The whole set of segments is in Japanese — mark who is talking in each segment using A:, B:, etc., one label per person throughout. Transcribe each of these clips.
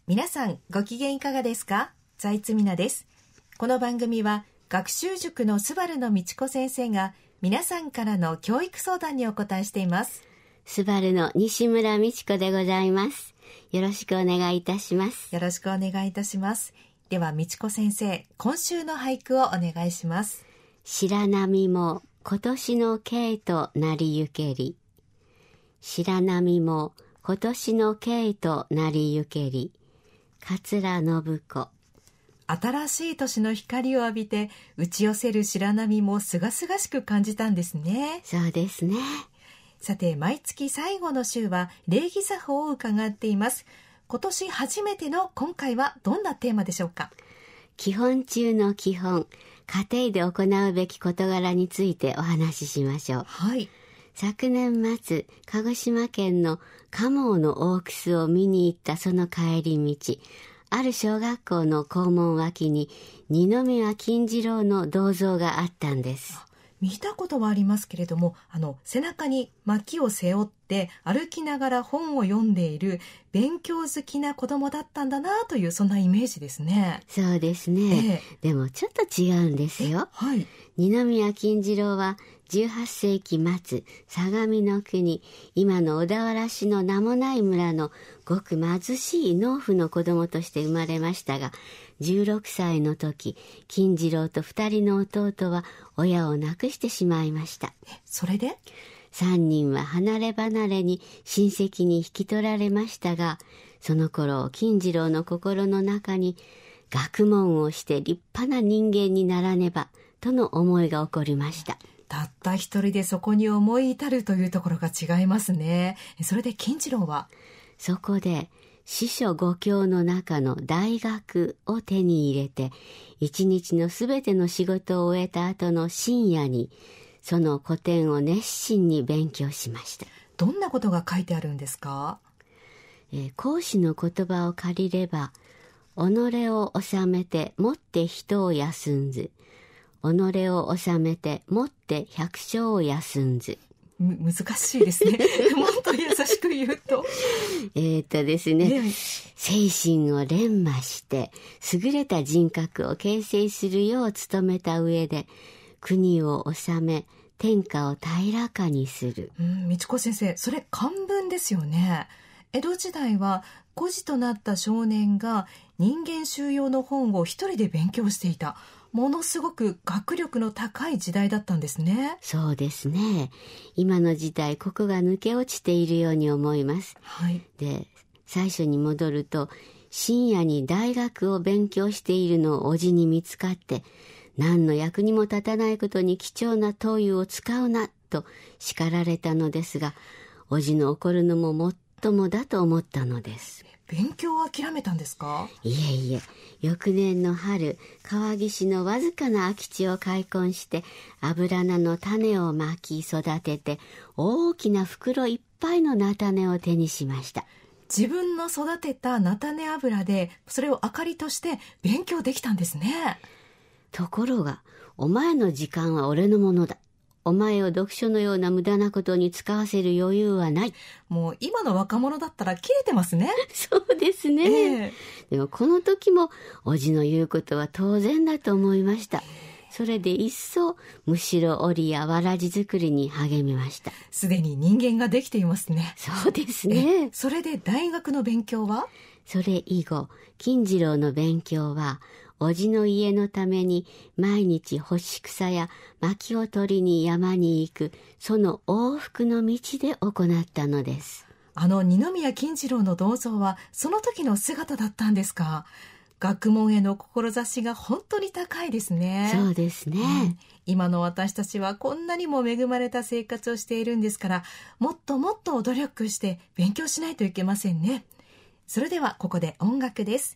A: 皆さんご機嫌いかがですか？財津美奈です。この番組は学習塾のスバルの道子先生が皆さんからの教育相談にお答えしています。
B: スバルの西村美智子でございます。よろしくお願いいたします。
A: よろしくお願いいたします。では道子先生、今週の俳句をお願いします。
B: 白波も今年の景となりゆけり。白波も今年の景となりゆけり。桂信子。
A: 新しい年の光を浴びて打ち寄せる白波もすがすがしく感じたんですね。
B: そうですね。
A: さて、毎月最後の週は礼儀作法を伺っています。今年初めての今回はどんなテーマでしょうか？
B: 基本中の基本、家庭で行うべき事柄についてお話ししましょう。
A: はい。
B: 昨年末、鹿児島県の蒲生の大楠を見に行ったその帰り道、ある小学校の校門脇に二宮金次郎の銅像があったんです。
A: 見たことはありますけれども、背中に薪を背負って歩きながら本を読んでいる勉強好きな子供だったんだなという、そんなイメージですね。
B: そうですね。でもちょっと違うんですよ。
A: はい。
B: 二宮金次郎は18世紀末、相模の国、今の小田原市の名もない村のごく貧しい農夫の子供として生まれましたが、16歳の時、金次郎と2人の弟は親を亡くしてしまいました。
A: それで
B: 3人は離れ離れに親戚に引き取られましたが、その頃金次郎の心の中に、学問をして立派な人間にならねばとの思いが起こりました。
A: たった一人でそこに思い至るというところが違いますね。それで金次郎は
B: そこで四書五経の中の大学を手に入れて、一日のすべての仕事を終えた後の深夜にその古典を熱心に勉強しました。
A: どんなことが書いてあるんですか？
B: 孔子の言葉を借りれば、己を治めてもって人を休んず、己を治めてもって百姓を休んず。
A: 難しいですね。もっと優しく言うと
B: ですね、精神を錬磨して優れた人格を形成するよう努めた上で、国を治め天下を平らかにする。
A: 道子先生、それ漢文ですよね。江戸時代は孤児となった少年が人間修養の本を一人で勉強していた、ものすごく学力の高い時代だったんですね。
B: そうですね。今の時代、ここが抜け落ちているように思います。
A: はい。
B: で、最初に戻ると、深夜に大学を勉強しているのを叔父に見つかって、何の役にも立たないことに貴重な灯油を使うなと叱られたのですが、叔父の怒るのももっともだと思ったのです。
A: 勉強を諦めたんですか？
B: いえいえ、翌年の春、川岸のわずかな空き地を開墾して、油菜の種をまき育てて、大きな袋いっぱいの菜種を手にしました。
A: 自分の育てた菜種油でそれを明かりとして勉強できたんですね。
B: ところが、お前の時間は俺のものだ。お前を読書のような無駄なことに使わせる余裕はない。
A: もう今の若者だったら切れてますね。
B: そうですね。でもこの時も叔父の言うことは当然だと思いました。それで一層むしろ織やわらじ作りに励みました。
A: すでに人間ができていますね。
B: そうですね。
A: それで大学の勉強は？
B: それ以後、金次郎の勉強は叔父の家のために毎日干し草や薪を取りに山に行く、その往復の道で行ったのです。
A: 二宮金次郎の銅像はその時の姿だったんですか？学問への志が本当に高いですね。
B: そうですね。
A: 今の私たちはこんなにも恵まれた生活をしているんですから、もっともっと努力して勉強しないといけませんね。それではここで音楽です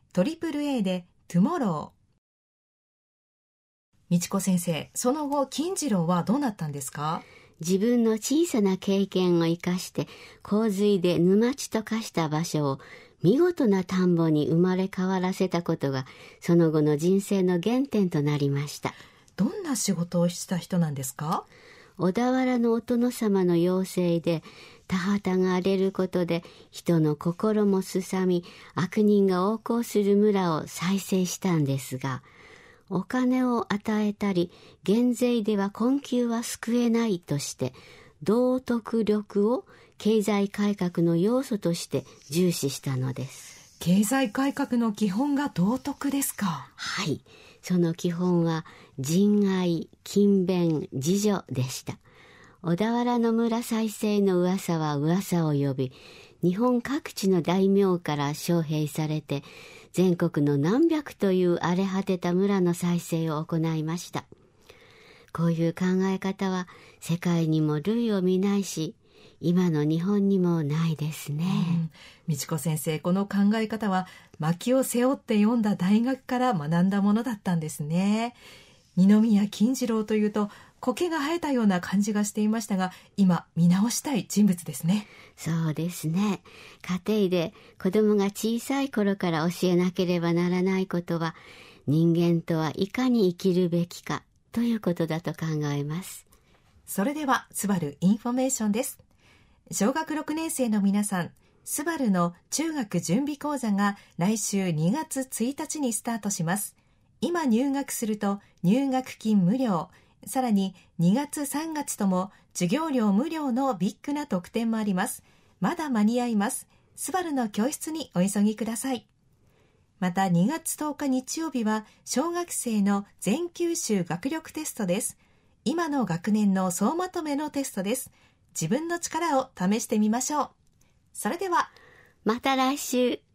A: 。AAA でトゥモロー。道子先生、その後金次郎はどうなったんですか？
B: 自分の小さな経験を生かして洪水で沼地と化した場所を見事な田んぼに生まれ変わらせたことがその後の人生の原点となりました。
A: どんな仕事をした人なんですか？
B: 小田原のお殿様の要請で田畑が荒れることで人の心もすさみ、悪人が横行する村を再生したんですが、お金を与えたり減税では困窮は救えないとして、道徳力を経済改革の要素として重視したのです。
A: 経済改革の基本が道徳ですか。
B: はい、その基本は仁愛、勤勉、自助でした。小田原の村再生の噂は噂を呼び、日本各地の大名から招聘されて、全国の何百という荒れ果てた村の再生を行いました。こういう考え方は世界にも類を見ないし、今の日本にもないですね。
A: 美智子先生、この考え方は薪を背負って読んだ大学から学んだものだったんですね。二宮金次郎というと苔が生えたような感じがしていましたが、今見直したい人物ですね。
B: そうですね。家庭で子供が小さい頃から教えなければならないことは、人間とはいかに生きるべきかということだと考えます。
A: それではスバルインフォメーションです。小学6年生の皆さん、スバルの中学準備講座が来週2月1日にスタートします。今入学すると入学金無料、さらに2月3月とも授業料無料のビッグな特典もあります。まだ間に合います。スバルの教室にお急ぎください。また2月10日日曜日は小学生の全九州学力テストです。今の学年の総まとめのテストです。自分の力を試してみましょう。それでは
B: また来週。